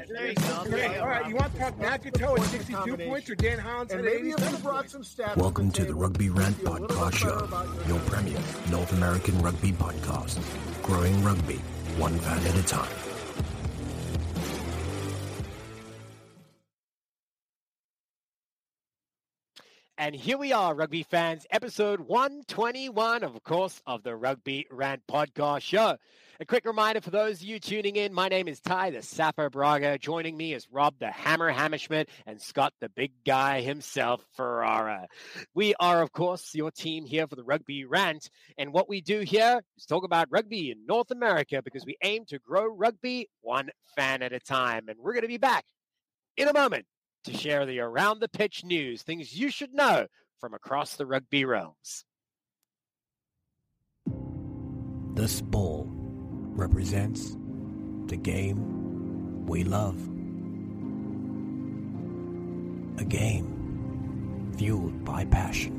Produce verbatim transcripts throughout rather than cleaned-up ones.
There you go. Okay, all right. You want to talk McIntyre at sixty-two points or Dan Hollins at eighty-seven points? Welcome to the Rugby Rant Podcast Show, your premier North American rugby podcast. Growing rugby, one fan at a time. And here we are, rugby fans, episode one twenty-one, of course, of the Rugby Rant Podcast Show. A quick reminder for those of you tuning in, my name is Ty, the Sapper Braga. Joining me is Rob, the Hammer Hammerschmidt, and Scott, the big guy himself, Ferrara. We are, of course, your team here for the Rugby Rant. And what we do here is talk about rugby in North America because we aim to grow rugby one fan at a time. And we're going to be back in a moment to share the around the pitch news, things you should know from across the rugby realms. This ball represents the game we love. A game fueled by passion.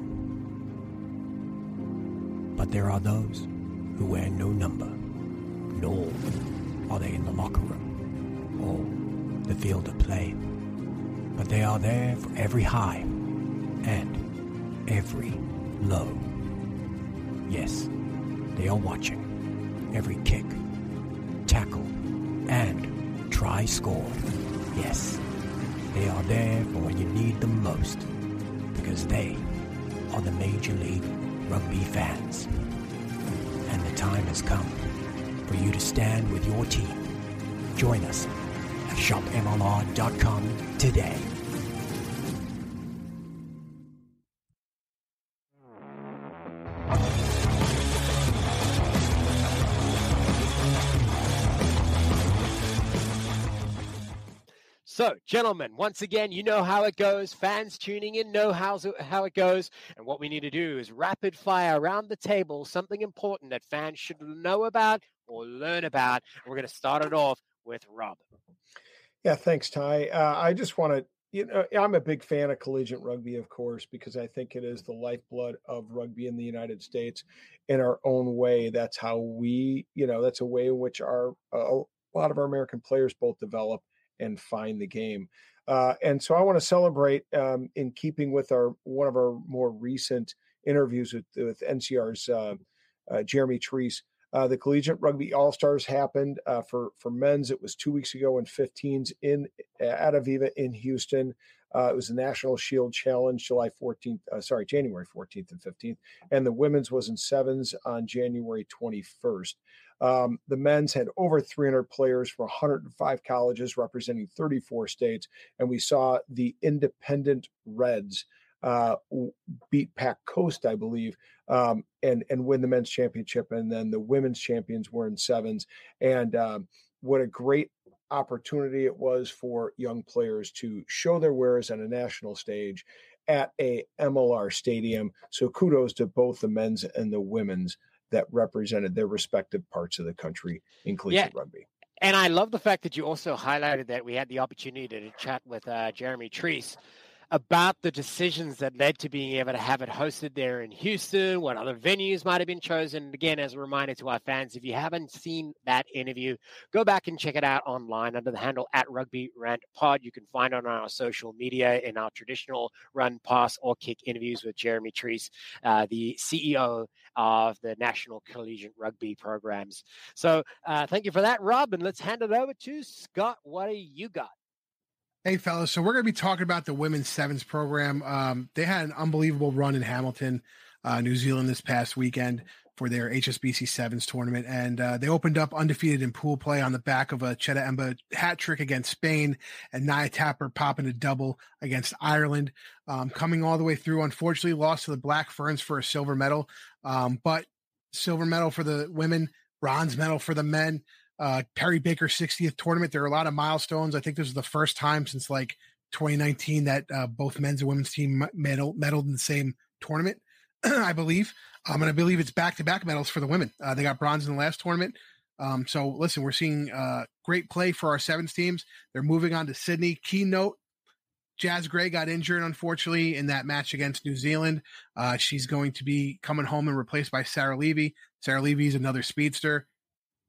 But there are those who wear no number, nor are they in the locker room or the field of play. But they are there for every high and every low. Yes, they are watching every kick, tackle, and try score. Yes, they are there for when you need them most, because they are the Major League Rugby fans. And the time has come for you to stand with your team. Join us at shop M L R dot com today. So, gentlemen, once again, you know how it goes. Fans tuning in know how, how it goes. And what we need to do is rapid fire around the table, something important that fans should know about or learn about. And we're going to start it off with Rob. Yeah, thanks, Ty. Uh, I just want to, you know, I'm a big fan of collegiate rugby, of course, because I think it is the lifeblood of rugby in the United States in our own way. That's how we, you know, that's a way in which our uh, a lot of our American players both develop and find the game. Uh, and so I want to celebrate um, in keeping with our one of our more recent interviews with, with N C R's uh, uh, Jeremy Treese. Uh, the Collegiate Rugby All-Stars happened uh, for, for men's. It was two weeks ago in fifteens in at Aviva in Houston. Uh, it was the National Shield Challenge, July fourteenth, uh, sorry, January fourteenth and fifteenth. And the women's was in sevens on January twenty-first. Um, the men's had over three hundred players from one hundred five colleges representing thirty-four states. And we saw the Independent Reds uh, beat Pac Coast, I believe, um, and, and win the men's championship. And then the women's champions were in sevens. And um, what a great opportunity it was for young players to show their wares on a national stage at a M L R stadium. So kudos to both the men's and the women's that represented their respective parts of the country in collegiate yeah. rugby. And I love the fact that you also highlighted that we had the opportunity to chat with uh, Jeremy Treese about the decisions that led to being able to have it hosted there in Houston, what other venues might have been chosen. And again, as a reminder to our fans, if you haven't seen that interview, go back and check it out online under the handle at Rugby Rant Pod. You can find it on our social media in our traditional run, pass, or kick interviews with Jeremy Treese, uh, the C E O of the National Collegiate Rugby Programs. So uh, thank you for that, Rob. And let's hand it over to Scott. What do you got? Hey, fellas. So we're going to be talking about the women's sevens program. Um, they had an unbelievable run in Hamilton, uh, New Zealand this past weekend for their H S B C sevens tournament. And uh, they opened up undefeated in pool play on the back of a Cheta Emba hat trick against Spain and Nia Tapper popping a double against Ireland. Um, coming all the way through, unfortunately lost to the Black Ferns for a silver medal. Um, but silver medal for the women, bronze medal for the men. Uh, Perry Baker's sixtieth tournament. There are a lot of milestones. I think this is the first time since like twenty nineteen that uh, both men's and women's team medal, medaled in the same tournament, I believe. Um, and I believe it's back-to-back medals for the women. Uh, they got bronze in the last tournament. Um, so listen, we're seeing uh, great play for our sevens teams. They're moving on to Sydney. Keynote, Jazz Gray got injured, unfortunately, in that match against New Zealand. Uh, she's going to be coming home and replaced by Sarah Levy. Sarah Levy is another speedster.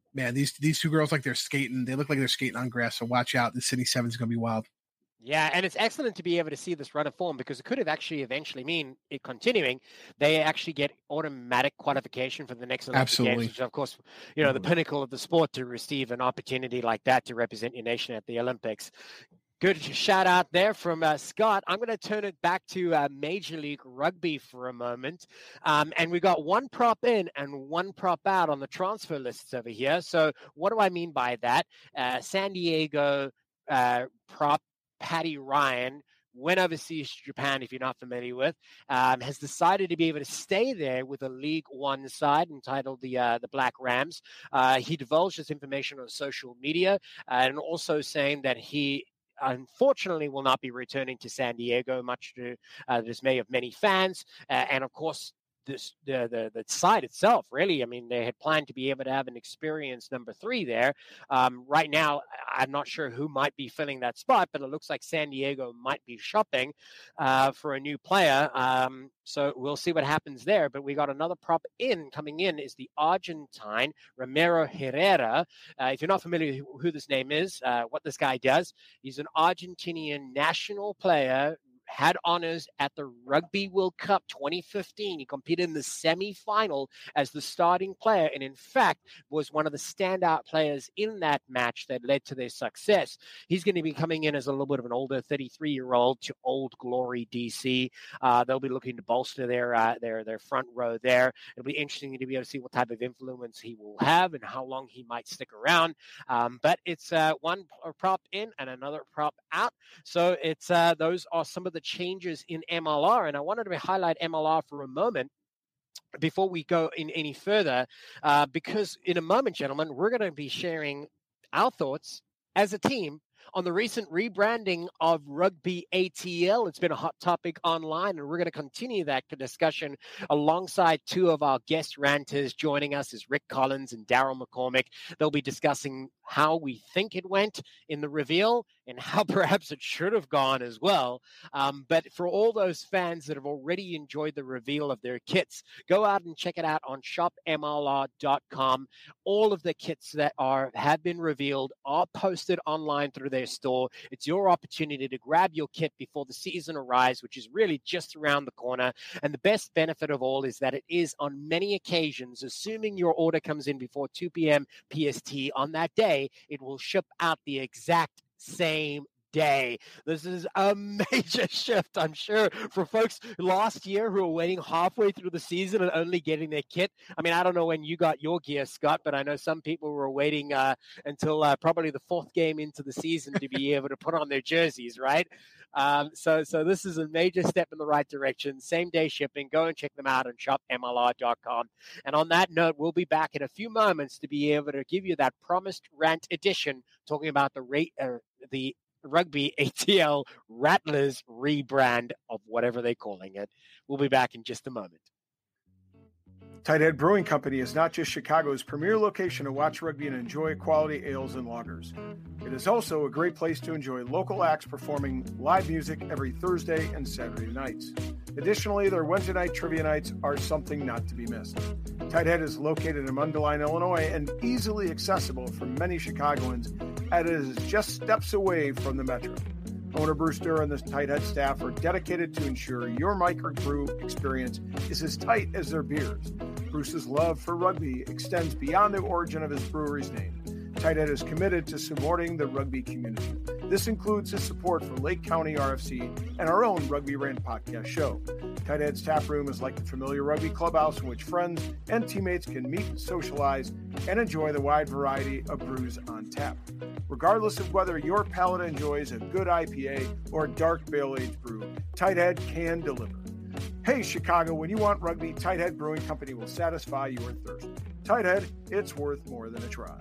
man, these these two girls, like they're skating. They look like they're skating on grass. So watch out. The Sydney Sevens is going to be wild. Yeah, and it's excellent to be able to see this run of form because it could have actually eventually mean it continuing. They actually get automatic qualification for the next Olympic Absolutely. Games, which is, of course, you know, the pinnacle of the sport to receive an opportunity like that to represent your nation at the Olympics. Good shout out there from uh, Scott. I'm going to turn it back to uh, Major League Rugby for a moment. Um, and we got one prop in and one prop out on the transfer lists over here. So what do I mean by that? Uh, San Diego uh, prop Patty Ryan went overseas to Japan, if you're not familiar with, um, has decided to be able to stay there with a League One side entitled the uh, the Black Rams. Uh, he divulged this information on social media uh, and also saying that he unfortunately will not be returning to San Diego, much to uh, the dismay of many fans. Uh, and of course, this the, the the side itself, really, I mean, they had planned to be able to have an experienced number three there. Um, right now, I'm not sure who might be filling that spot, but it looks like San Diego might be shopping uh, for a new player. Um, so we'll see what happens there. But we got another prop in coming in is the Argentine Ramiro Herrera. Uh, if you're not familiar with who this name is, uh, what this guy does, he's an Argentinian national player. Had honors at the Rugby World Cup twenty fifteen. He competed in the semi-final as the starting player and, in fact, was one of the standout players in that match that led to their success. He's going to be coming in as a little bit of an older thirty-three-year-old to Old Glory D C. Uh, they'll be looking to bolster their, uh, their, their front row there. It'll be interesting to be able to see what type of influence he will have and how long he might stick around. Um, but it's uh, one prop in and another prop out. So it's uh, those are some of the changes in M L R, and I wanted to highlight M L R for a moment before we go in any further, uh, because in a moment, gentlemen, we're going to be sharing our thoughts as a team on the recent rebranding of Rugby A T L. It's been a hot topic online, and we're going to continue that discussion alongside two of our guest ranters. Joining us is Rick Collins and Daryl McCormick. They'll be discussing how we think it went in the reveal and how perhaps it should have gone as well. Um, but for all those fans that have already enjoyed the reveal of their kits, go out and check it out on shop M L R dot com. All of the kits that are have been revealed are posted online through their store. It's your opportunity to grab your kit before the season arrives, which is really just around the corner. And the best benefit of all is that it is on many occasions, assuming your order comes in before two p.m. P S T on that day, it will ship out the exact same day. This is a major shift, I'm sure, for folks last year who were waiting halfway through the season and only getting their kit. I mean, I don't know when you got your gear, Scott, but I know some people were waiting uh, until uh, probably the fourth game into the season to be able to put on their jerseys, right? Um, so, so this is a major step in the right direction. Same day shipping. Go and check them out on shop M L R dot com. And on that note, we'll be back in a few moments to be able to give you that promised rant edition, talking about the rate, uh, the Rugby A T L Rattlers rebrand of whatever they're calling it. We'll be back in just a moment. Tighthead Brewing Company is not just Chicago's premier location to watch rugby and enjoy quality ales and lagers. It is also a great place to enjoy local acts performing live music every Thursday and Saturday nights. Additionally, their Wednesday night trivia nights are something not to be missed. Tighthead is located in Mundelein, Illinois, and easily accessible for many Chicagoans, as it is just steps away from the metro. Owner Bruce Durr and the Tighthead staff are dedicated to ensure your microbrew experience is as tight as their beers. Bruce's love for rugby extends beyond the origin of his brewery's name. Tighthead is committed to supporting the rugby community. This includes his support for Lake County R F C and our own Rugby Rant podcast show. Tighthead's tap room is like the familiar rugby clubhouse in which friends and teammates can meet, socialize, and enjoy the wide variety of brews on tap. Regardless of whether your palate enjoys a good I P A or a dark barrel-aged brew, Tighthead can deliver. Hey, Chicago, when you want rugby, Tighthead Brewing Company will satisfy your thirst. Tighthead, it's worth more than a try.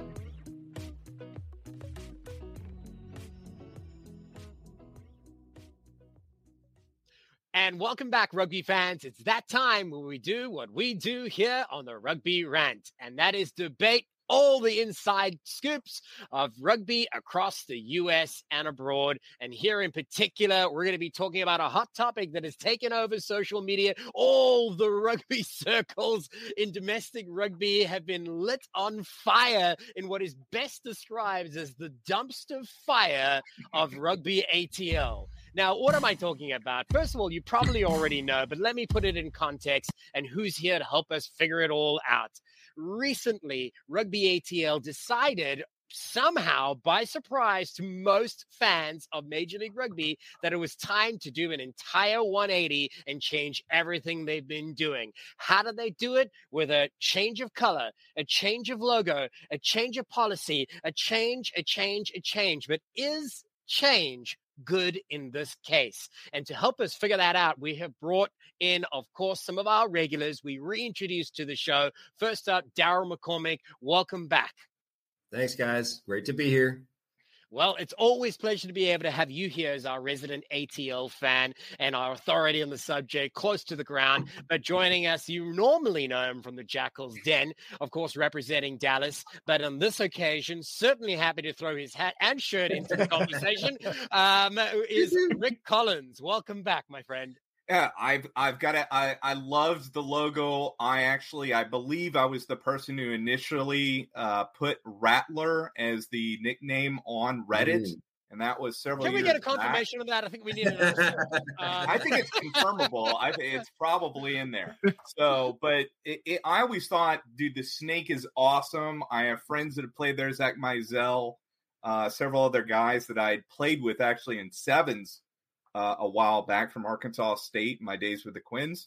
And welcome back, rugby fans. It's that time where we do what we do here on the Rugby Rant, and that is debate all the inside scoops of rugby across the U S and abroad. And here in particular, we're going to be talking about a hot topic that has taken over social media. All the rugby circles in domestic rugby have been lit on fire in what is best described as the dumpster fire of rugby A T L. Now, what am I talking about? First of all, you probably already know, but let me put it in context and who's here to help us figure it all out. Recently, Rugby A T L decided somehow by surprise to most fans of Major League Rugby that it was time to do an entire one eighty and change everything they've been doing. How did they do it? With a change of color, a change of logo, a change of policy, a change, a change, a change. But is change good in this case? And to help us figure that out, we have brought in, of course, some of our regulars we reintroduced to the show. First up, Daryl McCormick. Welcome back. Thanks, guys. Great to be here. Well, it's always a pleasure to be able to have you here as our resident A T L fan and our authority on the subject, close to the ground. But joining us, you normally know him from the Jackal's Den, of course, representing Dallas. But on this occasion, certainly happy to throw his hat and shirt into the conversation, um, is Rick Collins. Welcome back, my friend. Yeah, I've I've got it. I I loved the logo. I actually I believe I was the person who initially uh, put Rattler as the nickname on Reddit, mm. and that was several. Can we years get a confirmation back. of that? I think we need it. um, I think it's confirmable. I think it's probably in there. So, but it, it, I always thought, dude, the snake is awesome. I have friends that have played there, Zach Mizell, uh, several other guys that I played with actually in sevens. Uh, a while back from Arkansas State, my days with the Quins.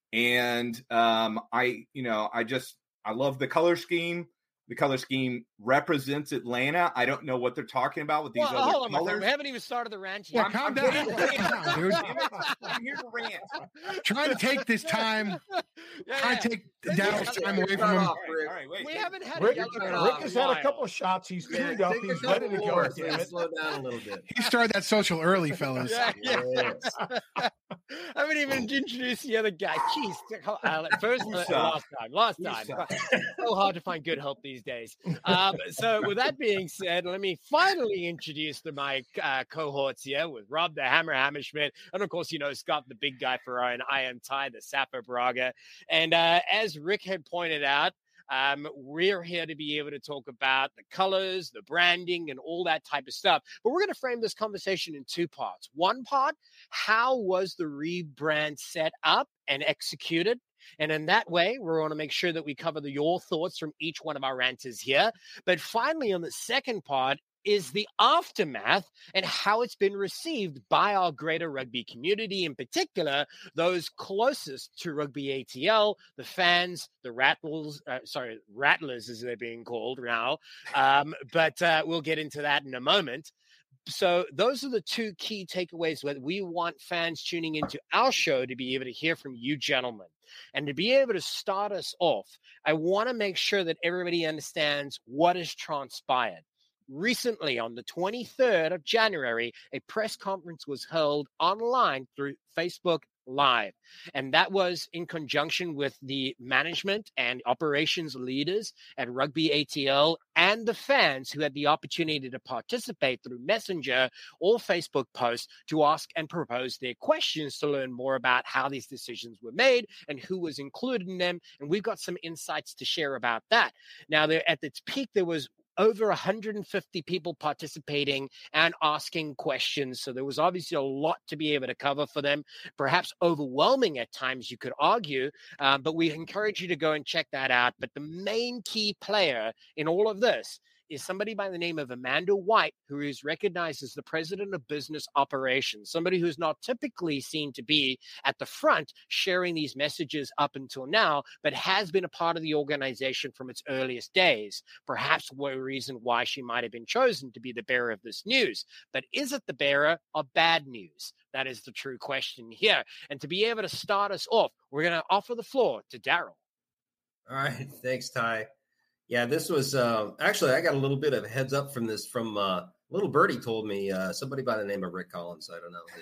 And um, I, you know, I just, I love the color scheme. The color scheme represents Atlanta. I don't know what they're talking about with these well, other hold on, colors. my friend. We haven't even started the rant Yeah, yet. calm I'm, down. I'm Calm down, dude. I'm here to rant. Trying to take this time, yeah, trying yeah. to take This Daryl's is- time away Start from him. off, All right, Rick. all right, wait. We haven't had Rick, a yellow Rick card Rick in has a had a while. couple of shots. He's Yeah, tuned up. take a He's couple ready to go. more, Damn so it. slow down a little bit. He started that social early, fellas. Yeah, yeah. Yes. I haven't even introduced the other guy. Jeez, uh, first, uh, last time, last time. So hard to find good help these days. Um, so, with that being said, let me finally introduce the, my uh, cohorts here with Rob the Hammer Hammerschmidt, and of course, you know Scott the Big Guy Ferrari, and I am Ty the Sapper Braga. And uh, as Rick had pointed out, Um, we're here to be able to talk about the colors, the branding, and all that type of stuff. But we're going to frame this conversation in two parts. One part, how was the rebrand set up and executed? And in that way, we're going to make sure that we cover the, your thoughts from each one of our ranters here. But finally, on the second part, is the aftermath and how it's been received by our greater rugby community, in particular, those closest to Rugby A T L, the fans, the Rattlers, uh, sorry, Rattlers as they're being called now. Um, but uh, we'll get into that in a moment. So those are the two key takeaways that we want fans tuning into our show to be able to hear from you gentlemen. And to be able to start us off, I want to make sure that everybody understands what has transpired. Recently, on the twenty-third of January, a press conference was held online through Facebook Live. And that was in conjunction with the management and operations leaders at Rugby A T L and the fans who had the opportunity to participate through Messenger or Facebook posts to ask and propose their questions to learn more about how these decisions were made and who was included in them. And we've got some insights to share about that. Now, there, at its peak, there was over one hundred fifty people participating and asking questions. So there was obviously a lot to be able to cover for them, perhaps overwhelming at times, you could argue. Um, but we encourage you to go and check that out. But the main key player in all of this is somebody by the name of Amanda White, who is recognized as the president of business operations, somebody who's not typically seen to be at the front sharing these messages up until now, but has been a part of the organization from its earliest days. Perhaps one reason why she might have been chosen to be the bearer of this news. But is it the bearer of bad news? That is the true question here. And to be able to start us off, we're going to offer the floor to Daryl. All right. Thanks, Ty. Yeah, this was uh, actually, I got a little bit of a heads up from this from uh, little birdie told me uh, somebody by the name of Rick Collins. I don't know. This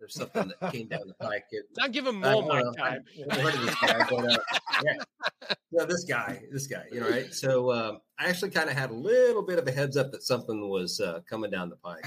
there's something that came down the pike. It, Don't give him I more don't mic know. time. I've never heard of this guy, but uh, yeah. No, this guy, this guy, you know, right? So um, I actually kind of had a little bit of a heads up that something was uh, coming down the pike.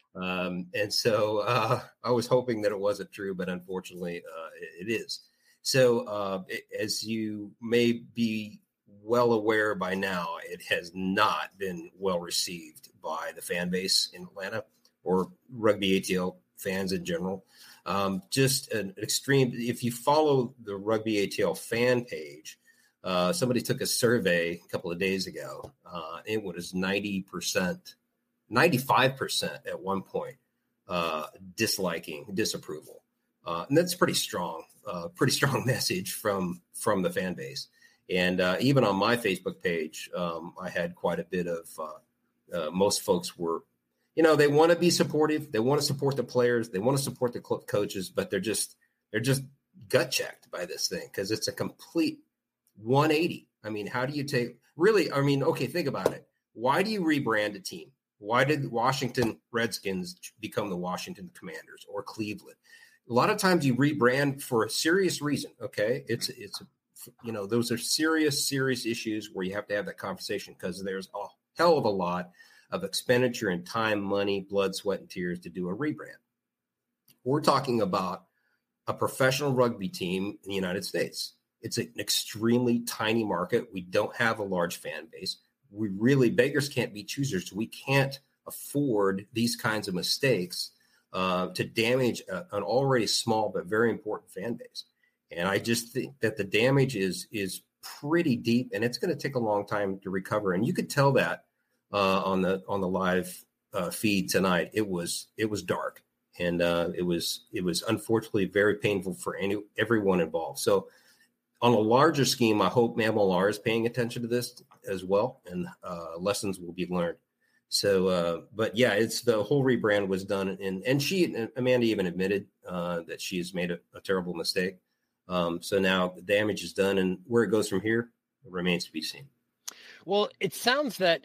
Um, and so uh, I was hoping that it wasn't true, but unfortunately uh, it, it is. So uh, it, as you may be well aware by now, it has not been well received by the fan base in Atlanta or rugby A T L fans in general. Um, just an extreme. If you follow the Rugby A T L fan page, uh, somebody took a survey a couple of days ago. Uh, it was ninety percent, ninety-five percent at one point, uh, disliking, disapproval. Uh, and that's pretty strong, uh, pretty strong message from, from the fan base. And uh, even on my Facebook page, um, I had quite a bit of, uh, uh, most folks were, you know, they want to be supportive. They want to support the players. They want to support the co- coaches, but they're just, they're just gut checked by this thing because it's a complete one eighty. I mean, how do you take really, I mean, okay, think about it. Why do you rebrand a team? Why did Washington Redskins become the Washington Commanders or Cleveland? A lot of times you rebrand for a serious reason. Okay. It's, it's, you know, those are serious, serious issues where you have to have that conversation because there's a hell of a lot of expenditure and time, money, blood, sweat, and tears to do a rebrand. We're talking about a professional rugby team in the United States. It's an extremely tiny market. We don't have a large fan base. We really, beggars can't be choosers. We can't afford these kinds of mistakes uh, to damage a, an already small but very important fan base. And I just think that the damage is is pretty deep, and it's going to take a long time to recover. And you could tell that uh, on the on the live uh, feed tonight. It was it was dark, and uh, it was it was unfortunately very painful for any everyone involved. So, on a larger scheme, I hope M L R is paying attention to this as well, and uh, lessons will be learned. So, uh, but yeah, it's the whole rebrand was done, and and she Amanda even admitted uh, that she has made a, a terrible mistake. Um, so now the damage is done, and where it goes from here it remains to be seen. Well, it sounds that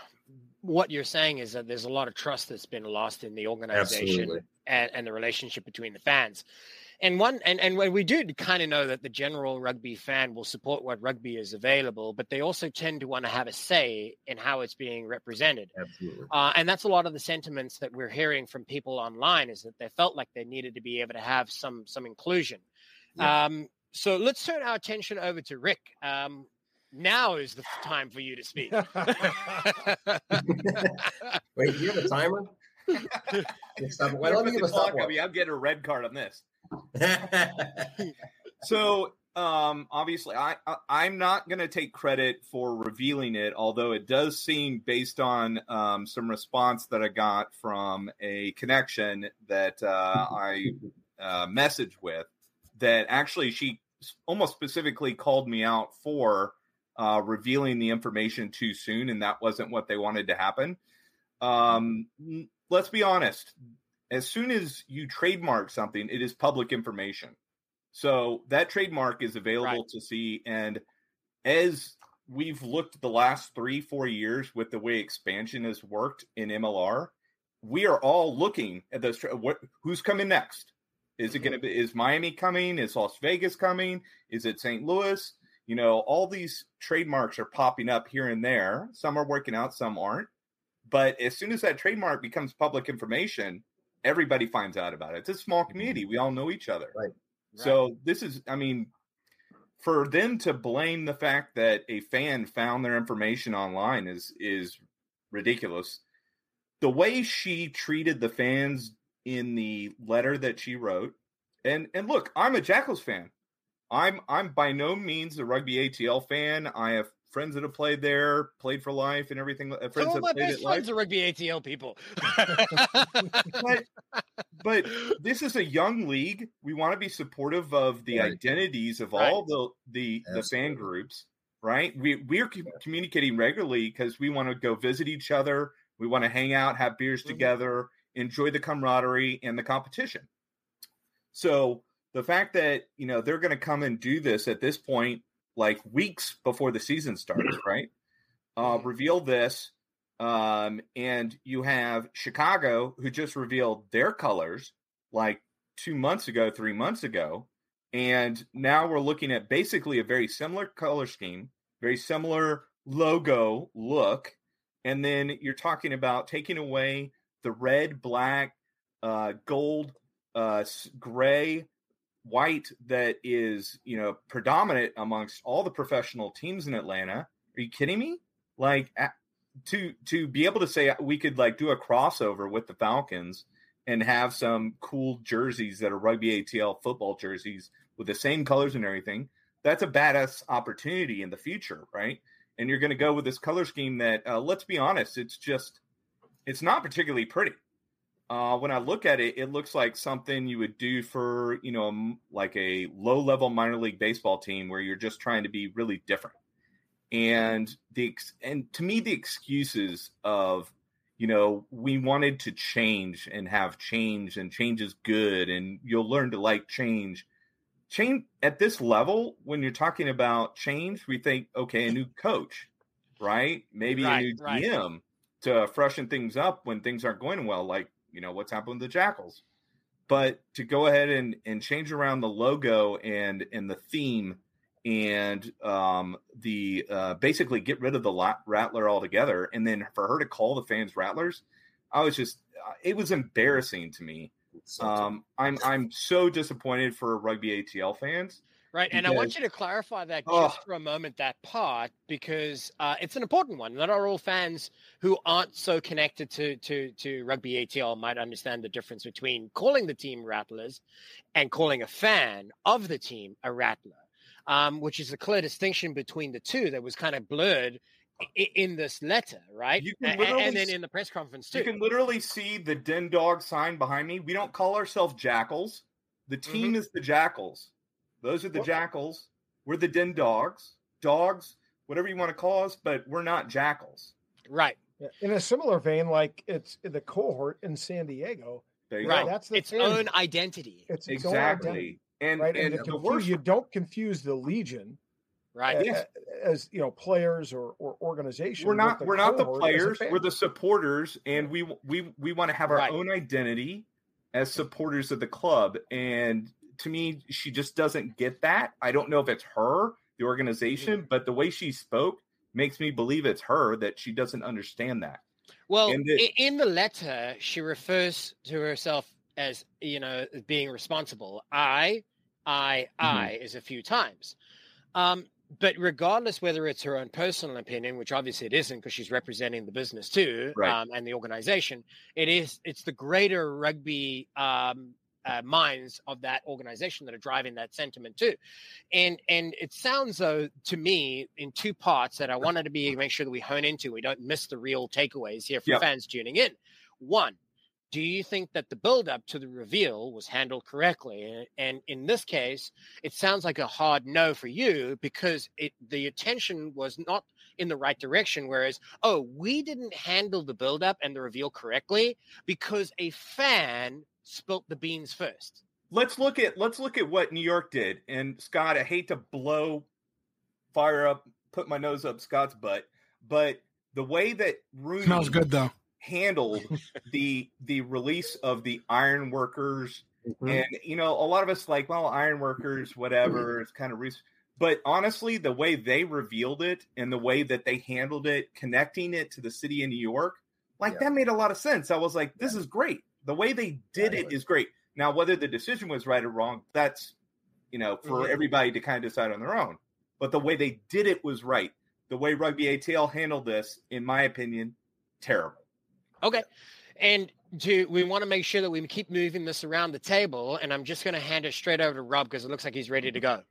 what you're saying is that there's a lot of trust that's been lost in the organization and, and the relationship between the fans. And one, and, and when we do kind of know that the general rugby fan will support what rugby is available, but they also tend to want to have a say in how it's being represented. Absolutely. Uh, and that's a lot of the sentiments that we're hearing from people online, is that they felt like they needed to be able to have some, some inclusion. Yeah. Um, so let's turn our attention over to Rick. Um, now is the time for you to speak. Wait, you have a timer? Why don't you give a stop? I mean, I'm getting a red card on this. So, um, obviously, I, I I'm not going to take credit for revealing it, although it does seem, based on um, some response that I got from a connection that uh, I uh, messaged with, that actually she almost specifically called me out for uh, revealing the information too soon, and that wasn't what they wanted to happen. Um, let's be honest. As soon as you trademark something, it is public information. So that trademark is available right. to see. And as we've looked at the last three, four years with the way expansion has worked in M L R, we are all looking at those. What, who's coming next? Is it going to be, is Miami coming? Is Las Vegas coming? Is it Saint Louis? You know, all these trademarks are popping up here and there. Some are working out, some aren't. But as soon as that trademark becomes public information, everybody finds out about it. It's a small community. We all know each other. Right. So this is, I mean, for them to blame the fact that a fan found their information online is, is ridiculous. The way she treated the fans in the letter that she wrote, and, and look, I'm a Jackals fan. I'm, I'm by no means a Rugby A T L fan. I have friends that have played there, played for life, and everything. Friends Some of my played best friends are Rugby A T L people. but, but this is a young league. We want to be supportive of the right. identities of right. all the the, the fan groups, right? We we're com- communicating regularly because we want to go visit each other. We want to hang out, have beers mm-hmm. together, enjoy the camaraderie and the competition. So the fact that, you know, they're going to come and do this at this point, like weeks before the season starts, right? Uh, reveal this. Um, and you have Chicago, who just revealed their colors like two months ago, three months ago. And now we're looking at basically a very similar color scheme, very similar logo look. And then you're talking about taking away the red, black, uh, gold, uh, gray, white that is, you know, predominant amongst all the professional teams in Atlanta. Are you kidding me? Like to to be able to say we could like do a crossover with the Falcons and have some cool jerseys that are rugby A T L football jerseys with the same colors and everything. That's a badass opportunity in the future, right? And you're going to go with this color scheme that, uh, let's be honest, it's just, it's not particularly pretty. Uh, when I look at it, it looks like something you would do for, you know, like a low-level minor league baseball team where you're just trying to be really different. And the and to me, the excuses of, you know, we wanted to change and have change, and change is good, and you'll learn to like change. Change at this level, when you're talking about change, we think, okay, a new coach, right? Maybe right, a new right. D M to freshen things up when things aren't going well, like, you know, what's happened with the Jackals. But to go ahead and, and change around the logo and, and the theme and um, the uh, basically get rid of the Rattler altogether, and then for her to call the fans Rattlers, I was just, it was embarrassing to me. Um, I'm I'm so disappointed for rugby A T L fans. Right, and because, I want you to clarify that just oh, for a moment, that part, because uh, it's an important one. Not all fans who aren't so connected to, to, to rugby A T L might understand the difference between calling the team Rattlers and calling a fan of the team a Rattler, um, which is a clear distinction between the two that was kind of blurred in this letter, right? You can and, and then in the press conference too. You can literally see the Den Dog sign behind me. We don't call ourselves Jackals. The team mm-hmm. is the Jackals. Those are the well, Jackals. We're the Den Dogs, dogs, whatever you want to call us, but we're not Jackals. Right. In a similar vein, like it's the cohort in San Diego. There you right. go. That's the its thing. own identity. It's its exactly. own identity. And, right? and, and the confuse, worst... you don't confuse the Legion. Right. As, yes. as you know, players or, or organizations. We're not we're not the players, we're the supporters, and we we we want to have our right. own identity as supporters of the club. And to me, she just doesn't get that. I don't know if it's her, the organization, mm-hmm. but the way she spoke makes me believe it's her, that she doesn't understand that. Well, the, in the letter, she refers to herself as, you know, being responsible. I, I, mm-hmm. I is a few times. Um, But regardless whether it's her own personal opinion, which obviously it isn't because she's representing the business too, right. um, and the organization, it is it's the greater rugby um, uh, minds of that organization that are driving that sentiment too. And and it sounds though to me in two parts that I wanted to be make sure that we hone into. We don't miss the real takeaways here for yep. fans tuning in. One, do you think that the build-up to the reveal was handled correctly? And in this case, it sounds like a hard no for you because it the attention was not in the right direction. Whereas, oh, we didn't handle the build-up and the reveal correctly because a fan spilt the beans first. Let's look at let's look at what New York did. And Scott, I hate to blow fire up, put my nose up Scott's butt, but the way that Rooney smells good though. handled the the release of the iron workers mm-hmm. and you know a lot of us like well iron workers whatever it's kind of re- but honestly the way they revealed it and the way that they handled it, connecting it to the city of New York, like yeah. that made a lot of sense. I was like, this yeah. is great. The way they did yeah, it is great. Now whether the decision was right or wrong, that's you know for mm-hmm. everybody to kind of decide on their own, but the way they did it was right. The way Rugby A T L handled this, in my opinion, terrible. Okay. And do we want to make sure that we keep moving this around the table, and I'm just going to hand it straight over to Rob because it looks like he's ready to go.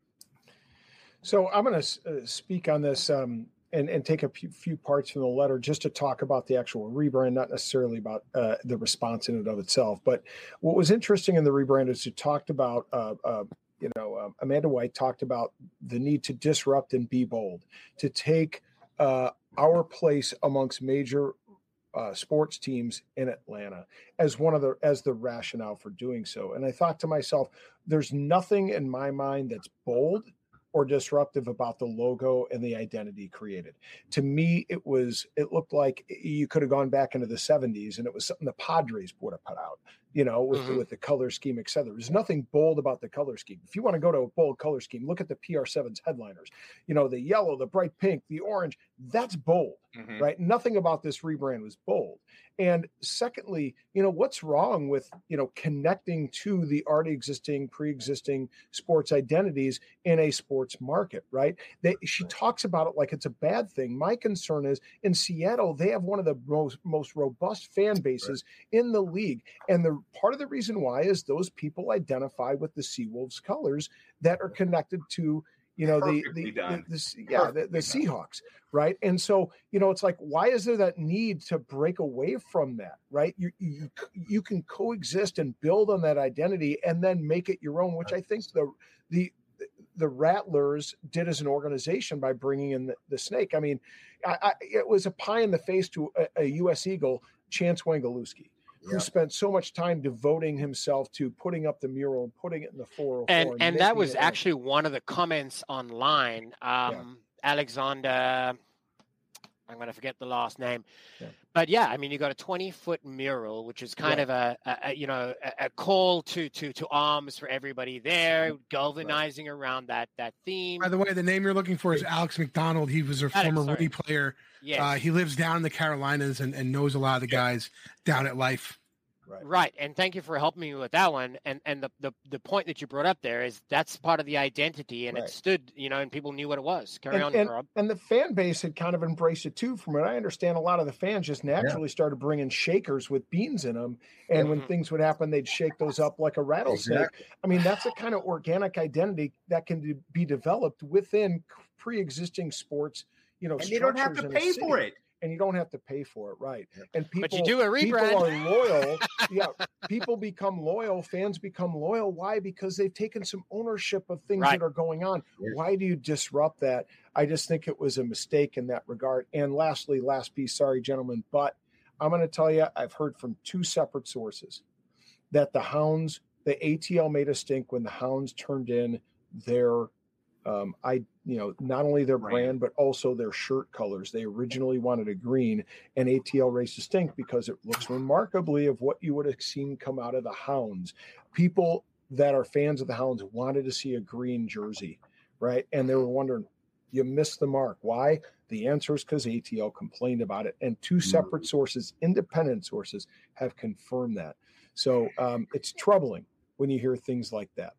So I'm going to uh, speak on this um, and, and take a few, few parts from the letter just to talk about the actual rebrand, not necessarily about uh, the response in and of itself. But what was interesting in the rebrand is you talked about, uh, uh, you know, uh, Amanda White talked about the need to disrupt and be bold, to take uh, our place amongst major Uh, sports teams in Atlanta as one of the as the rationale for doing so. And I thought to myself, there's nothing in my mind that's bold or disruptive about the logo and the identity created. To me, it was it looked like you could have gone back into the seventies and it was something the Padres would have put out. you know, with Mm-hmm. the, with the color scheme, et cetera. There's nothing bold about the color scheme. If you want to go to a bold color scheme, look at the P R seven's headliners. You know, the yellow, the bright pink, the orange, that's bold, Mhm. right? Nothing about this rebrand was bold. And secondly, you know, what's wrong with, you know, connecting to the already existing, pre-existing sports identities in a sports market, right? They, she talks about it like it's a bad thing. My concern is in Seattle, they have one of the most, most robust fan bases right. in the league. And the part of the reason why is those people identify with the Seawolves colors that are connected to, you know, the, the, the, the yeah, the, the Seahawks, right? And so, you know, it's like, why is there that need to break away from that, right? You, you, you can coexist and build on that identity and then make it your own, which I think the, the, the Rattlers did as an organization by bringing in the, the snake. I mean, I, I, it was a pie in the face to a, a U S Eagle, Chance Wangalewski, who yeah. spent so much time devoting himself to putting up the mural and putting it in the four oh four. And, and, and that was actually one of the comments online. Um, yeah. Alexander, I'm going to forget the last name. Yeah. But yeah, I mean, you got a twenty foot mural, which is kind right. of a, a, a, you know, a, a call to, to, to arms for everybody there, galvanizing right. around that, that theme. By the way, the name you're looking for is Alex McDonald. He was a Alex, former Rudy player. Yes. Uh, he lives down in the Carolinas and, and knows a lot of the guys yeah. down at Life. Right. right. And thank you for helping me with that one. And and the, the, the point that you brought up there is that's part of the identity and right. it stood, you know, and people knew what it was. Carry and, on, and, Rob. And the fan base had kind of embraced it too. From what I understand, a lot of the fans just naturally yeah. started bringing shakers with beans in them. And mm-hmm. when things would happen, they'd shake those up like a rattlesnake. Exactly. I mean, that's a kind of organic identity that can be developed within pre-existing sports, you know, and you don't have to pay for it. And you don't have to pay for it, right? And people, but you do a rebrand. People are loyal. yeah, people become loyal. Fans become loyal. Why? Because they've taken some ownership of things right. that are going on. Yeah. Why do you disrupt that? I just think it was a mistake in that regard. And lastly, last piece. Sorry, gentlemen, but I'm going to tell you, I've heard from two separate sources that the Hounds, the A T L made a stink when the Hounds turned in their Um, I, you know, not only their brand, but also their shirt colors. They originally wanted a green, and A T L raised a stink because it looks remarkably of what you would have seen come out of the Hounds. People that are fans of the Hounds wanted to see a green jersey, right? And they were wondering, you missed the mark. Why? The answer is because A T L complained about it, and two separate sources, independent sources, have confirmed that. So um, it's troubling when you hear things like that.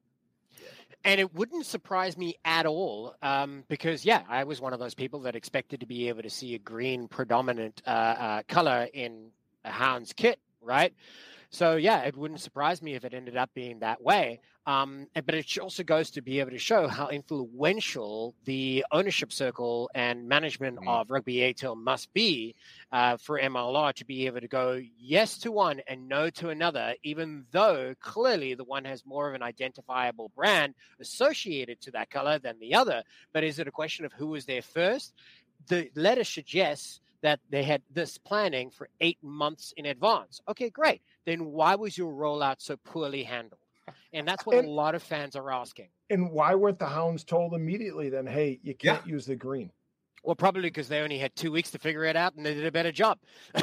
And it wouldn't surprise me at all um, because, yeah, I was one of those people that expected to be able to see a green predominant uh, uh, color in a Hounds kit, right? So, yeah, it wouldn't surprise me if it ended up being that way. Um, but it also goes to be able to show how influential the ownership circle and management mm-hmm. of Rugby A T L must be uh, for M L R to be able to go yes to one and no to another, even though clearly the one has more of an identifiable brand associated to that color than the other. But is it a question of who was there first? The letter suggests that they had this planning for eight months in advance. Okay, great. Then why was your rollout so poorly handled? And that's what and, a lot of fans are asking. And why weren't the Hounds told immediately then, hey, you can't yeah. use the green? Well, probably because they only had two weeks to figure it out and they did a better job.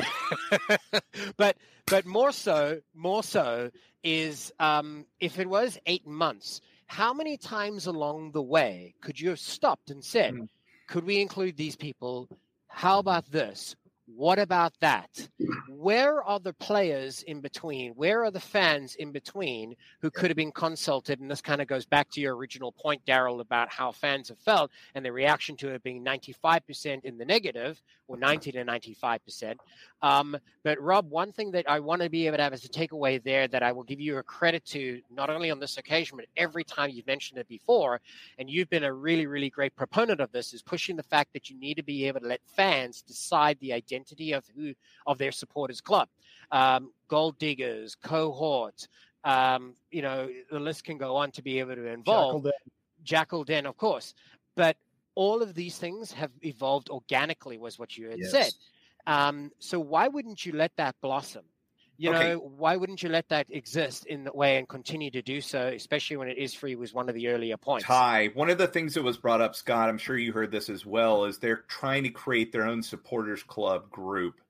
but but more so, more so is um, if it was eight months, how many times along the way could you have stopped and said, mm-hmm. could we include these people? How about this? What about that? Where are the players in between? Where are the fans in between who could have been consulted? And this kind of goes back to your original point, Daryl, about how fans have felt and the reaction to it being ninety-five percent in the negative, or ninety to ninety-five percent. Um, but Rob, one thing that I want to be able to have as a takeaway there that I will give you a credit to, not only on this occasion, but every time you've mentioned it before, and you've been a really, really great proponent of this, is pushing the fact that you need to be able to let fans decide the identity of who of their supporters club. Um, gold diggers, cohort, um, you know, the list can go on to be able to involve. Jackal Den. Jackal Den, of course. But all of these things have evolved organically, was what you had yes. said. Um, so why wouldn't you let that blossom? You okay. know, why wouldn't you let that exist in that way and continue to do so, especially when it is free, was one of the earlier points. Ty, one of the things that was brought up, Scott, I'm sure you heard this as well, is they're trying to create their own supporters club group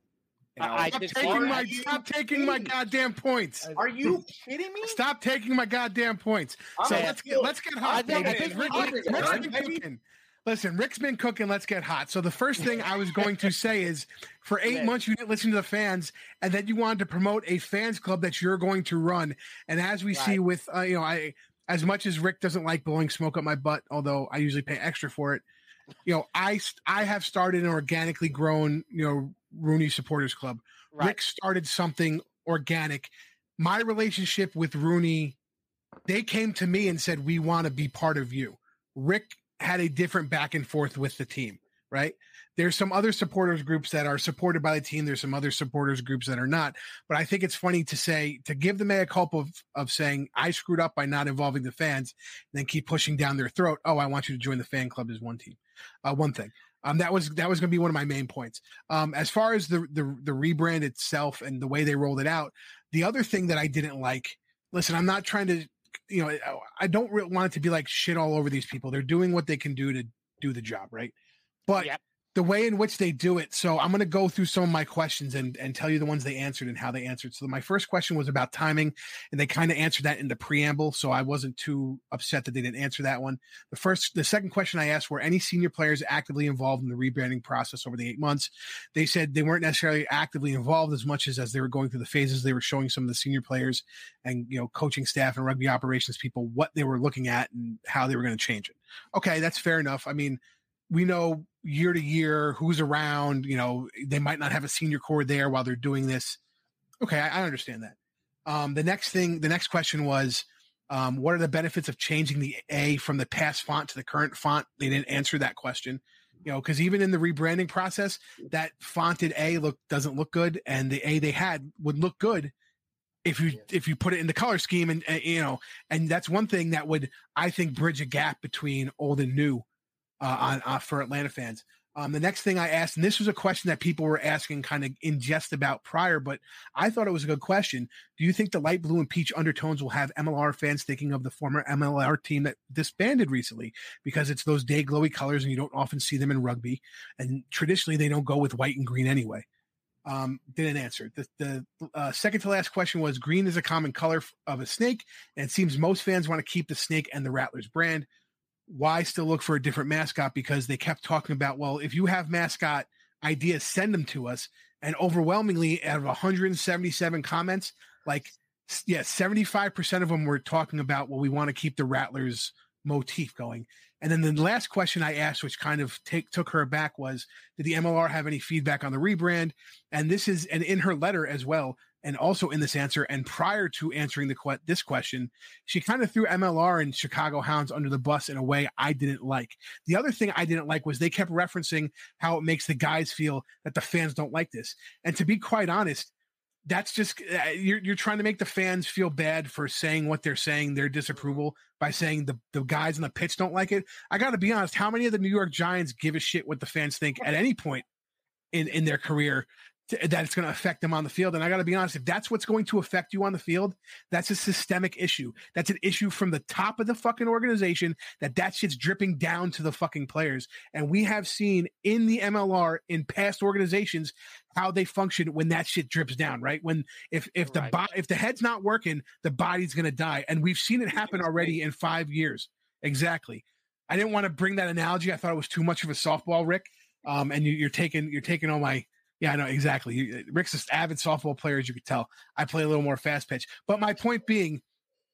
Now, I Stop did taking see my that. stop taking my goddamn points. Are you kidding me? Stop taking my goddamn points. I'm So a- let's get let's get hot. I think- baby. I think we Rick- can- Rick's Rick- been Rick- cooking. Listen, Rick's been cooking. Let's get hot. So the first thing I was going to say is, for eight Yeah. months you didn't listen to the fans, and then you wanted to promote a fans club that you're going to run. And as we see Right. with, uh, you know, I as much as Rick doesn't like blowing smoke up my butt, although I usually pay extra for it. You know, I I have started an organically grown, you know, Rooney Supporters Club. Right. Rick started something organic. My relationship with Rooney, they came to me and said, we want to be part of you. Rick had a different back and forth with the team, right? There's some other supporters groups that are supported by the team. There's some other supporters groups that are not. But I think it's funny to say, to give the mea culpa of, of saying, I screwed up by not involving the fans, and then keep pushing down their throat. Oh, I want you to join the fan club as one team. Uh, one thing. Um, that was that was going to be one of my main points. Um, as far as the, the the rebrand itself and the way they rolled it out, the other thing that I didn't like. Listen, I'm not trying to, you know, I don't really want it to be like shit all over these people. They're doing what they can do to do the job, right? But Yep. the way in which they do it. So I'm going to go through some of my questions and, and tell you the ones they answered and how they answered. So my first question was about timing, and they kind of answered that in the preamble. So I wasn't too upset that they didn't answer that one. The first, the second question I asked were any senior players actively involved in the rebranding process over the eight months. They said they weren't necessarily actively involved as much as as they were going through the phases. They were showing some of the senior players and, you know, coaching staff and rugby operations people what they were looking at and how they were going to change it. Okay, that's fair enough. I mean, we know year to year who's around, you know, they might not have a senior core there while they're doing this. Okay, I, I understand that. Um, the next thing, the next question was, um, what are the benefits of changing the A from the past font to the current font? They didn't answer that question, you know, because even in the rebranding process, that fonted A look doesn't look good, and the A they had would look good if you if you put it in the color scheme, and uh, you know, and that's one thing that would, I think, bridge a gap between old and new. Uh, on uh, for Atlanta fans. Um, the next thing I asked, and this was a question that people were asking kind of in jest about prior, but I thought it was a good question. Do you think the light blue and peach undertones will have M L R fans thinking of the former M L R team that disbanded recently? Because it's those day glowy colors and you don't often see them in rugby. And traditionally they don't go with white and green anyway. Um, didn't answer. The, the uh, second to last question was green is a common color of a snake. And it seems most fans want to keep the snake and the Rattlers brand. Why still look for a different mascot? Because they kept talking about, well, if you have mascot ideas, send them to us. And overwhelmingly, out of one hundred seventy-seven comments, like, yeah, seventy-five percent of them were talking about, well, we want to keep the Rattlers motif going. And then the last question I asked, which kind of take, took her aback, was, did the M L R have any feedback on the rebrand? And this is, and in her letter as well, and also in this answer, and prior to answering the que- this question, she kind of threw M L R and Chicago Hounds under the bus in a way I didn't like. The other thing I didn't like was they kept referencing how it makes the guys feel that the fans don't like this. And to be quite honest, that's just, uh, you're, you're trying to make the fans feel bad for saying what they're saying, their disapproval, by saying the, the guys on the pitch don't like it. I got to be honest, how many of the New York Giants give a shit what the fans think at any point in, in their career? That it's going to affect them on the field. And I got to be honest, if that's what's going to affect you on the field, that's a systemic issue. That's an issue from the top of the fucking organization, that that shit's dripping down to the fucking players. And we have seen in the M L R in past organizations how they function when that shit drips down, right? When if if the Right. bo- if the head's not working, the body's going to die. And we've seen it happen already in five years. Exactly. I didn't want to bring that analogy. I thought it was too much of a softball, Rick. Um, and you, you're taking you're taking all my Yeah, I know exactly. You, Rick's an avid softball player, as you could tell. I play a little more fast pitch. But my point being,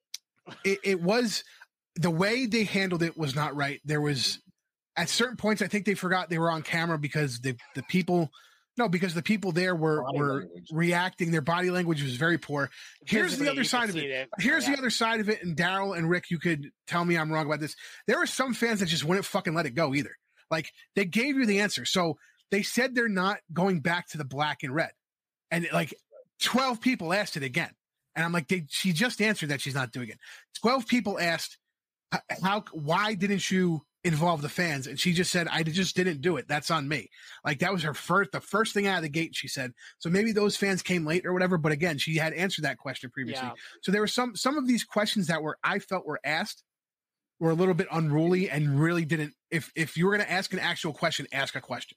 it, it was the way they handled it was not right. There was at certain points, I think they forgot they were on camera because the the people, no, because the people there were Body were language. reacting. Their body language was very poor. Here's Visibly, the other you side can of see it. that- Here's yeah. the other side of it. And Daryl and Rick, you could tell me I'm wrong about this. There were some fans that just wouldn't fucking let it go either. Like they gave you the answer. So they said they're not going back to the black and red. And like twelve people asked it again. And I'm like, they, she just answered that she's not doing it. twelve people asked, how, why didn't you involve the fans? And she just said, I just didn't do it. That's on me. Like that was her first, the first thing out of the gate, she said. So maybe those fans came late or whatever. But again, she had answered that question previously. Yeah. So there were some, some of these questions that were, I felt were asked were a little bit unruly and really didn't, if, if you were going to ask an actual question, ask a question.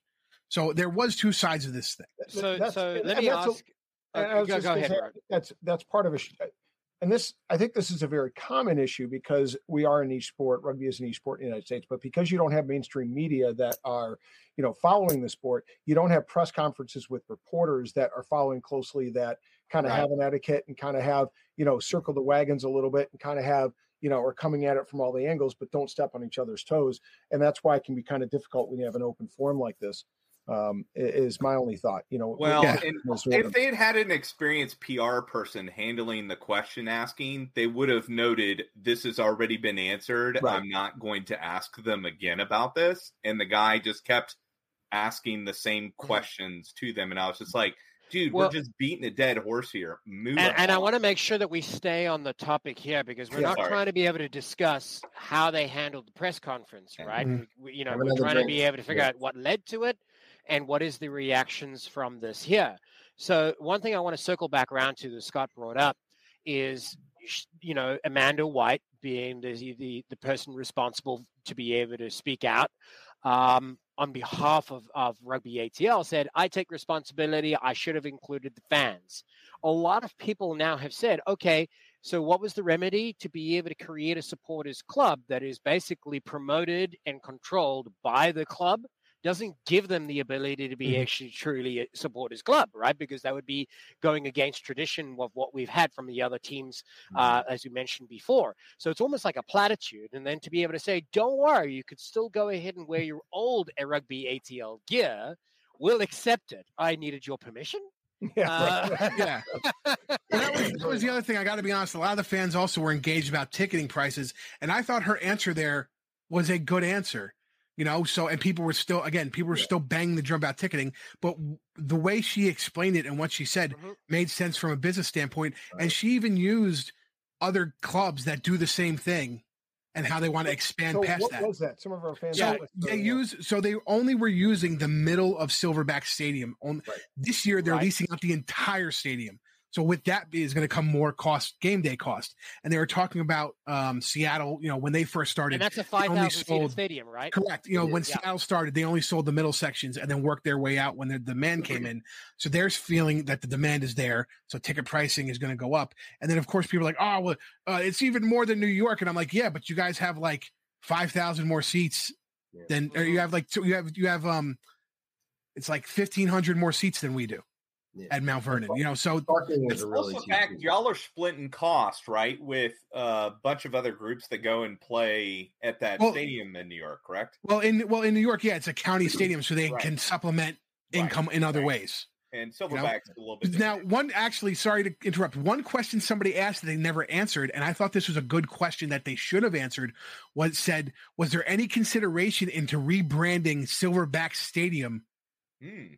So there was two sides of this thing. So, That's- so and- let and me that's a- ask. and uh, I was go, just go gonna ahead, say, Rod. That's that's part of a, sh- and this I think this is a very common issue because we are a niche sport. Rugby is a niche sport in the United States, but because you don't have mainstream media that are, you know, following the sport, you don't have press conferences with reporters that are following closely, that kind of Right. have an etiquette and kind of have, you know, circle the wagons a little bit and kind of have, you know, are coming at it from all the angles, but don't step on each other's toes. And that's why it can be kind of difficult when you have an open forum like this. Um, i- is my only thought, you know. Well, Yeah. and was sort if of- they had had an experienced P R person handling the question asking, they would have noted this has already been answered. Right. I'm not going to ask them again about this. And the guy just kept asking the same questions to them. And I was just like, dude, Well- we're just beating a dead horse here. Move And, and I on. want to make sure that we stay on the topic here because we're Yeah. not Sorry. trying to be able to discuss how they handled the press conference, Okay. right? Mhm. We, we- you know, Have we're another trying to drink. be able to figure Yeah. out what led to it and what is the reactions from this here. So one thing I want to circle back around to that Scott brought up is, sh- you know, Amanda White being the the, the person responsible to be able to speak out um, on behalf of, of Rugby A T L, said, I take responsibility. I should have included the fans. A lot of people now have said, okay, so what was the remedy? To be able to create a supporters club that is basically promoted and controlled by the club doesn't give them the ability to be Mhm. actually truly a supporters club, right? Because that would be going against tradition of what we've had from the other teams, uh, as you mentioned before. So it's almost like a platitude. And then to be able to say, don't worry, you could still go ahead and wear your old Rugby A T L gear. We'll accept it. I needed your permission. yeah, right. Uh, Yeah. And that was, that was the other thing. I got to be honest. A lot of the fans also were engaged about ticketing prices, and I thought her answer there was a good answer. You know, so and people were still again, people were Yeah. still banging the drum about ticketing, but w- the way she explained it and what she said Mhm. made sense from a business standpoint. Right. And she even used other clubs that do the same thing and how they want to expand So past what that. was that? Some of our fans. So don't listen they to- use so they only were using the middle of Silverback Stadium. On Right. this year, they're Right. leasing out the entire stadium. So with that is going to come more cost, game day cost. And they were talking about um, Seattle. You know, when they first started, And that's a they only five thousand seated sold- stadium, right? correct. You know, when Yeah. Seattle started, they only sold the middle sections and then worked their way out when the demand came in. So there's feeling that the demand is there. So ticket pricing is going to go up. And then of course people are like, oh, well, uh, it's even more than New York. And I'm like, yeah, but you guys have like five thousand more seats Yeah. than, or you have like, two, you have, you have, um, it's like fifteen hundred more seats than we do Yeah. at Mount Vernon, you know? So Parking was It's a really also cheap fact season. y'all are splitting cost, right, with a bunch of other groups that go and play at that Well- stadium in New York, correct? well, in, well, in New York, yeah, it's a county stadium. So they Right. can supplement Right, income in other right. ways. And Silverback's a little bit Now, different. one actually, sorry to interrupt. One question somebody asked that they never answered, and I thought this was a good question that they should have answered. Was said, was there any consideration into rebranding Silverback Stadium Hmm.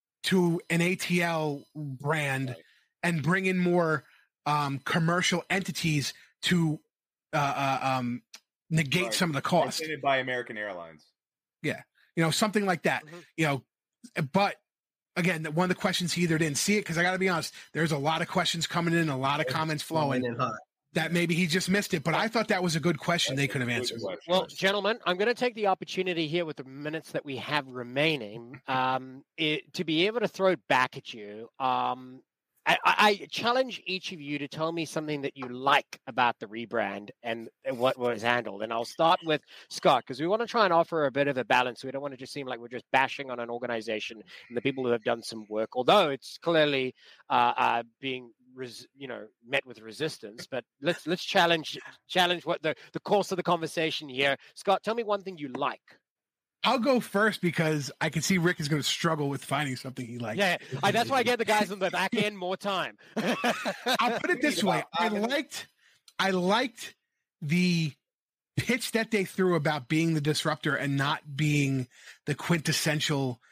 to an A T L brand Right. and bring in more um, commercial entities to uh, uh, um, negate Right. some of the cost? Presented by American Airlines. You know, something like that. Mhm. You know, but again, one of the questions he either didn't see it because I got to be honest, there's a lot of questions coming in, a lot of comments flowing. And hot. That maybe he just missed it, but I thought that was a good question they could have Good answered. question. Well, gentlemen, I'm going to take the opportunity here with the minutes that we have remaining um, it, to be able to throw it back at you. Um, I, I I challenge each of you to tell me something that you like about the rebrand and, and what was handled. And I'll start with Scott because we want to try and offer a bit of a balance. We don't want to just seem like we're just bashing on an organization and the people who have done some work, although it's clearly uh, uh, being res- you know met with resistance. But let's let's challenge challenge what the the course of the conversation here. Scott, tell me one thing you like. I'll go first because I can see Rick is going to struggle with finding something he likes. Yeah, I, that's why I get the guys on the back end more time. I'll put it this way: I liked, I liked the pitch that they threw about being the disruptor and not being the quintessential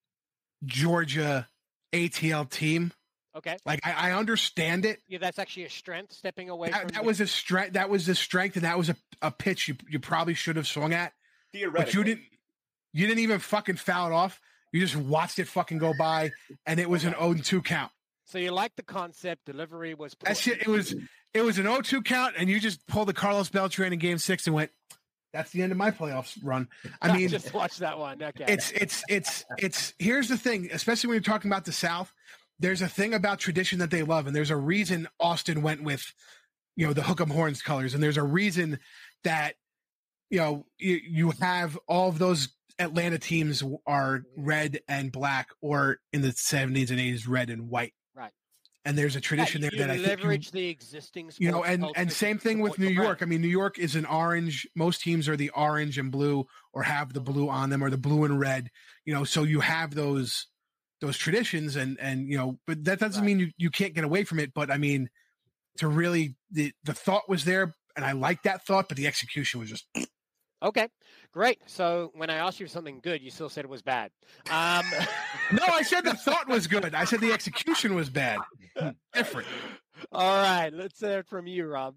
Georgia A T L team. Okay, Like I, I understand it. yeah, that's actually a strength. Stepping away That, from that the- was a strength. That was a strength, and that was a, a pitch you you probably should have swung at. Theoretically. But you didn't. You didn't even fucking foul it off. You just watched it fucking go by, and it was an oh and two count. So you like the concept. Delivery was poor. That shit. It was. It was an oh two count, and you just pulled the Carlos Beltran in Game Six and went, That's the end of my playoffs run. I mean, just watch that one. Okay. It's it's it's it's here's the thing, especially when you're talking about the South, there's a thing about tradition that they love, and there's a reason Austin went with, you know, the Hook'em Horns colors, and there's a reason that, you know, you, you have all of those Atlanta teams are red and black, or in the seventies and eighties red and white. Right. And there's a tradition yeah, there that I think leverage you, the existing, you know, and and same thing with New York. I mean, New York is an orange. Most teams are the orange and blue, or have the blue on them, or the blue and red. You know, so you have those those traditions, and and you know, but that doesn't right. mean you, you can't get away from it. But I mean, to really the the thought was there, and I like that thought, but the execution was just. Okay, great. So when I asked you something good, you still said it was bad. Um, no, I said the thought was good. I said the execution was bad. Different. All right, let's hear it from you, Rob.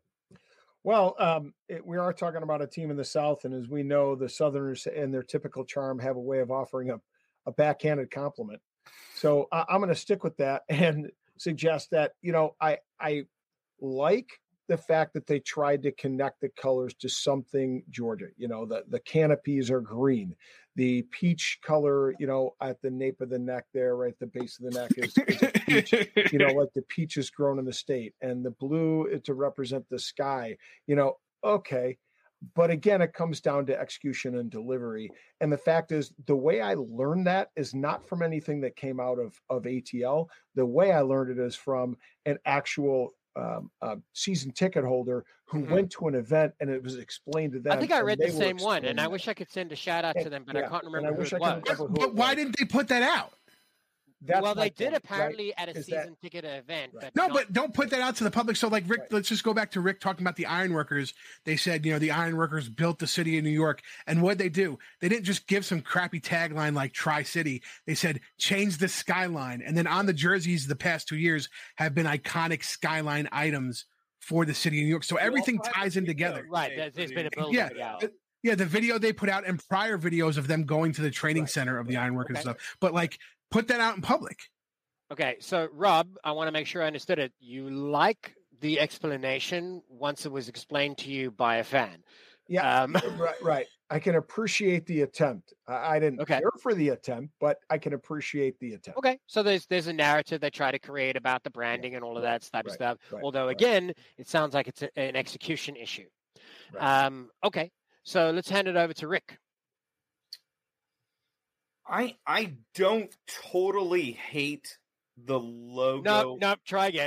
Well, um, it, we are talking about a team in the South, and as we know, the Southerners and their typical charm have a way of offering a, a backhanded compliment. So uh, I'm going to stick with that and suggest that, you know, I I like the fact that they tried to connect the colors to something Georgia. You know, the, the canopies are green. The peach color, you know, at the nape of the neck there, right at the base of the neck is, is a peach, you know, like the peach is grown in the state. And the blue is to represent the sky, you know, okay. But again, it comes down to execution and delivery. And the fact is, the way I learned that is not from anything that came out of, of A T L. The way I learned it is from an actual Um, uh, season ticket holder who mm-hmm. went to an event, and it was explained to them. I think I read the same one, and I wish I could send a shout out and, to them, but yeah, I can't remember I who wish it I was. could remember who But why didn't they put that out? That's well, they did point, apparently right? at a Is season that, ticket event. right. But no, not, but don't put that out to the public. So, like Rick, right. let's just go back to Rick talking about the ironworkers. They said, you know, the ironworkers built the city of New York, and what they do? They didn't just give some crappy tagline like Tri-City. They said change the skyline, and then on the jerseys the past two years have been iconic skyline items for the city of New York. So everything ties in together. Right. There's, there's been a build yeah. out. Yeah, the video they put out and prior videos of them going to the training right. center of the ironworkers okay. stuff. But like, put that out in public. Okay, so Rob, I want to make sure I understood it. You like the explanation once it was explained to you by a fan. Yeah, um, right, right. I can appreciate the attempt. I, I didn't okay. care for the attempt, but I can appreciate the attempt. Okay, so there's there's a narrative they try to create about the branding yeah. and all of that type right. of stuff. Right. Although, right. again, it sounds like it's a, an execution issue. Right. Um, okay, so let's hand it over to Rick. I I don't totally hate the logo. No, no, try again.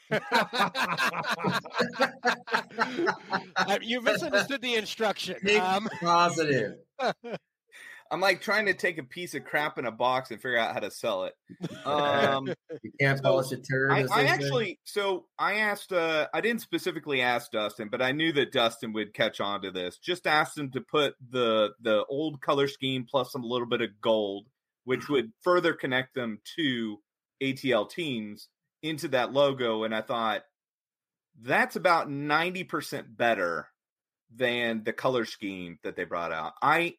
You misunderstood the instruction. Um, positive. I'm like trying to take a piece of crap in a box and figure out how to sell it. Um, you can't polish a turd. I, I actually, so I asked, uh, I didn't specifically ask Dustin, but I knew that Dustin would catch on to this. Just asked him to put the the old color scheme plus a little bit of gold, which would further connect them to A T L teams into that logo. And I thought that's about ninety percent better than the color scheme that they brought out. I,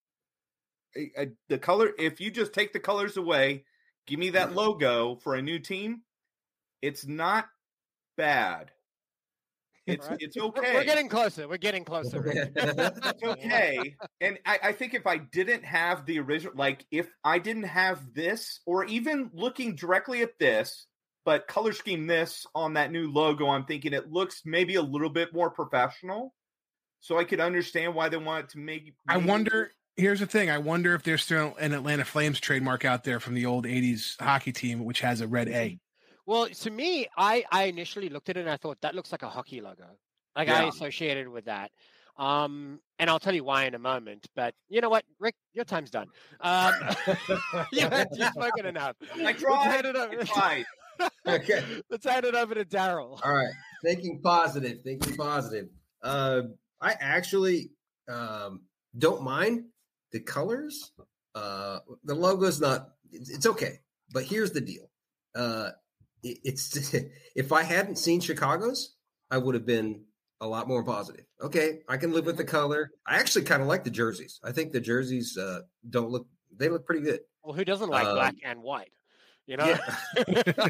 I, the color, if you just take the colors away, give me that logo for a new team, it's not bad. It's right. it's okay. We're getting closer. We're getting closer. It's okay. And I, I think if I didn't have the original, like if I didn't have this, or even looking directly at this, but color scheme this on that new logo, I'm thinking it looks maybe a little bit more professional. So I could understand why they want to make. I wonder. Here's the thing. I wonder if there's still an Atlanta Flames trademark out there from the old eighties hockey team, which has a red A. Well, to me, I, I initially looked at it and I thought that looks like a hockey logo. Like yeah. I associated with that. Um, and I'll tell you why in a moment. But you know what, Rick, your time's done. Um, you, you've spoken enough. I tried. I tried. Okay. Let's hand it over to Daryl. All right. Thinking positive. Thinking positive. Uh, I actually um, don't mind the colors. Uh, the logo's not. It's, it's okay. But here's the deal. Uh, it, it's if I hadn't seen Chicago's, I would have been a lot more positive. Okay, I can live with the color. I actually kind of like the jerseys. I think the jerseys uh, don't look. They look pretty good. Well, who doesn't like um, black and white? You know. Yeah.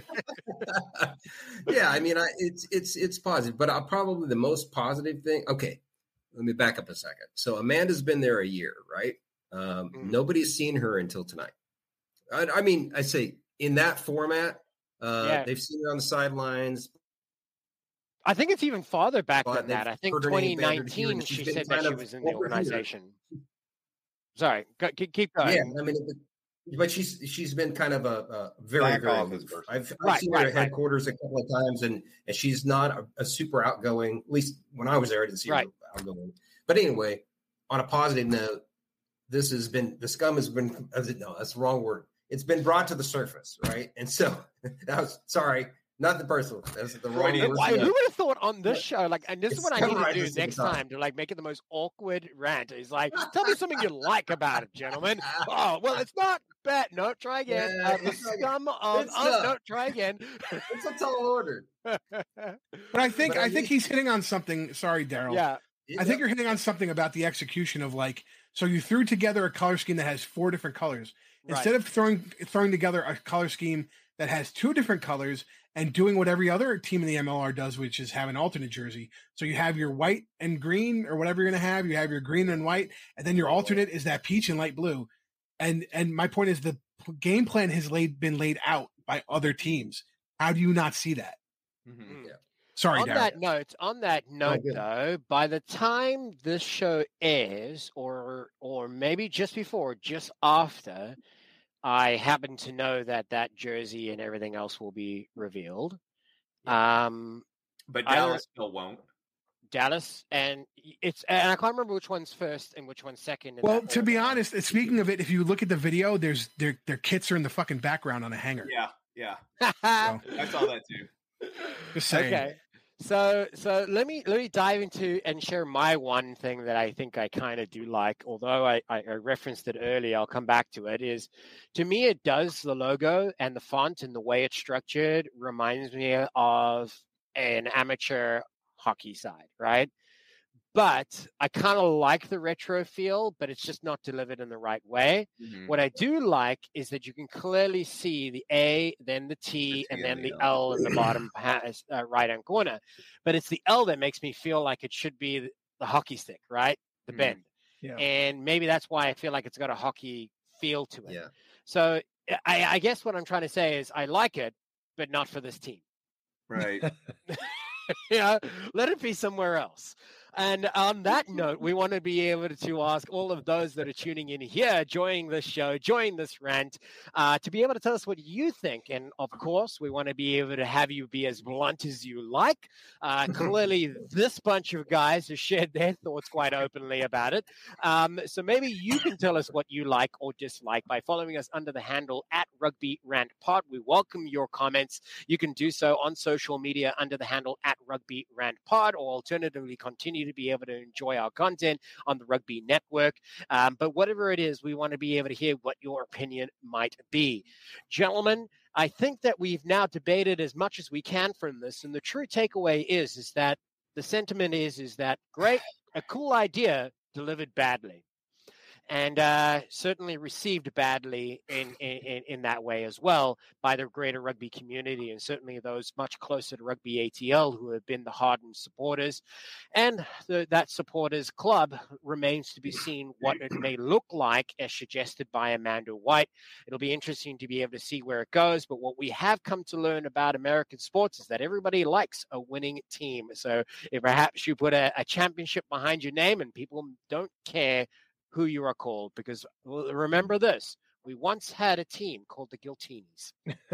yeah, I mean, I, it's it's it's positive, but I'll probably the most positive thing. Okay, let me back up a second. So Amanda's been there a year, right? Um, Mm. Nobody's seen her until tonight. I, I mean, I say in that format, uh, Yeah. they've seen her on the sidelines. I think it's even farther back But than they've that. I think heard her name twenty bandied here, nineteen and she's she been said that kind she of was in the over here. organization. Sorry, go, keep, keep going. Yeah, I mean, it- but she's she's been kind of a, a very Back very. office person. I've, I've Right, seen her right, at right. headquarters a couple of times, and and she's not a, a super outgoing. At least when I was there, I didn't see Right. her outgoing. But anyway, on a positive note, this has been the scum has been. No, that's the wrong word. It's been brought to the surface, right? And so that was sorry, nothing personal. That's the wrong Freudian word. Why, slip. who would have thought on this show, like, and this is It's what I come need to right do just at the next top. time to like make it the most awkward rant. Is like, tell me something you like about it, gentlemen. Oh, well, it's not bad. No, try again. Yeah, uh, the it's like- scum of, it's oh, not. no, try again. It's a tall order. But I think But I I think mean- he's hitting on something. Sorry, Daryl. yeah, I think you're hitting on something about the execution of like, so you threw together a color scheme that has four different colors. Instead right. of throwing throwing together a color scheme that has two different colors and doing what every other team in the M L R does, which is have an alternate jersey. So you have your white and green or whatever you're going to have. You have your green and white, and then your alternate is that peach and light blue. And and my point is the game plan has laid been laid out by other teams. How do you not see that? Mhm. Mm. Sorry, on Daryl. that note, on that note, good. though, by the time this show airs, or or maybe just before, or just after, I happen to know that that jersey and everything else will be revealed. Um, But Either- Dallas still won't. Dallas and it's and I can't remember which one's first and which one's second. in Well, that to be order. honest, speaking of it, if you look at the video, there's their their kits are in the fucking background on a hanger. Yeah, yeah. So, I saw that too. just saying. Okay. So so let me let me dive into and share my one thing that I think I kind of do like, although I, I, I referenced it earlier, I'll come back to it, is to me it does the logo and the font and the way it's structured reminds me of an amateur hockey side, right? But I kind of like the retro feel, but it's just not delivered in the right way. Mhm. What I do like is that you can clearly see the A, then the T, The T and and then the the L. L in the bottom ha- uh, right-hand corner. But it's the L that makes me feel like it should be the, the hockey stick, right? The Mhm. bend. Yeah. And maybe that's why I feel like it's got a hockey feel to it. Yeah. So I, I guess what I'm trying to say is I like it, but not for this team. Right. You know, let it be somewhere else. And on that note, we want to be able to ask all of those that are tuning in here, joining this show, joining this rant, uh, to be able to tell us what you think. And of course, we want to be able to have you be as blunt as you like. Uh, clearly, this bunch of guys have shared their thoughts quite openly about it. Um, so maybe you can tell us what you like or dislike by following us under the handle at Rugby Rant Pod. We welcome your comments. You can do so on social media under the handle at Rugby Rant Pod, or alternatively continue to be able to enjoy our content on the Rugby Network. Um, but whatever it is, we want to be able to hear what your opinion might be. Gentlemen, I think that we've now debated as much as we can from this, and the true takeaway is, is that the sentiment is, is that great, a cool idea delivered badly. And uh, certainly received badly in, in, in that way as well by the greater rugby community, and certainly those much closer to Rugby A T L who have been the hardened supporters. And the, that supporters club remains to be seen what it may look like as suggested by Amanda White. It'll be interesting to be able to see where it goes. But what we have come to learn about American sports is that everybody likes a winning team. So if perhaps you put a, a championship behind your name and people don't care who you are called, because remember this, we once had a team called the Giltinis.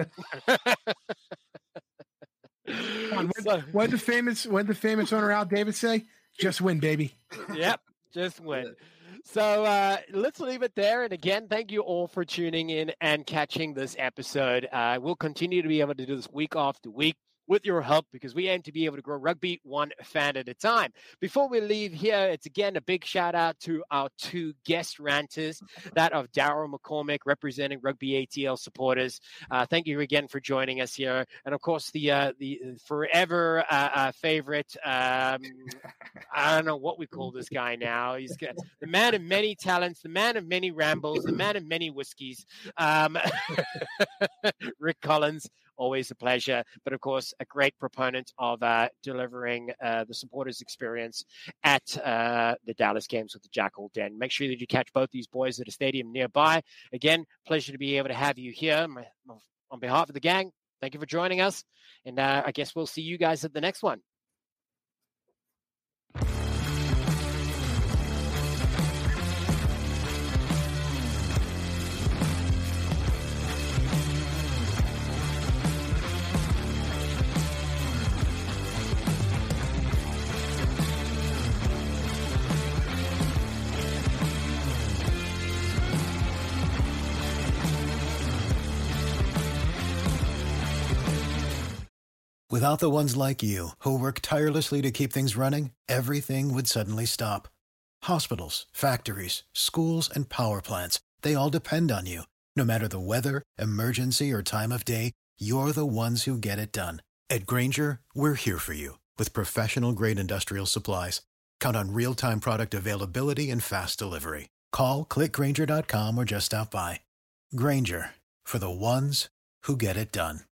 What So- what did the famous what did the famous owner Al Davis say? Just win, baby. Yep, just win. So uh, let's leave it there. And again, thank you all for tuning in and catching this episode. Uh, we'll continue to be able to do this week after week with your help, because we aim to be able to grow rugby one fan at a time. Before we leave here, it's again a big shout out to our two guest ranters, that of Daryl McCormick representing Rugby A T L supporters. Uh, thank you again for joining us here. And of course, the uh, the forever uh, uh, favorite, um, I don't know what we call this guy now. He's got the man of many talents, the man of many rambles, the man of many whiskeys, um, Rick Collins. always a pleasure. But of course, a great proponent of uh, delivering uh, the supporters experience at uh, the Dallas games with the Jackal Den. Make sure that you catch both these boys at a stadium nearby. Again, pleasure to be able to have you here. My, on behalf of the gang, thank you for joining us. And uh, I guess we'll see you guys at the next one. Without the ones like you, who work tirelessly to keep things running, everything would suddenly stop. Hospitals, factories, schools, and power plants, they all depend on you. No matter the weather, emergency, or time of day, you're the ones who get it done. At Grainger, we're here for you with professional-grade industrial supplies. Count on real-time product availability and fast delivery. Call, click Grainger dot com, or just stop by. Grainger, for the ones who get it done.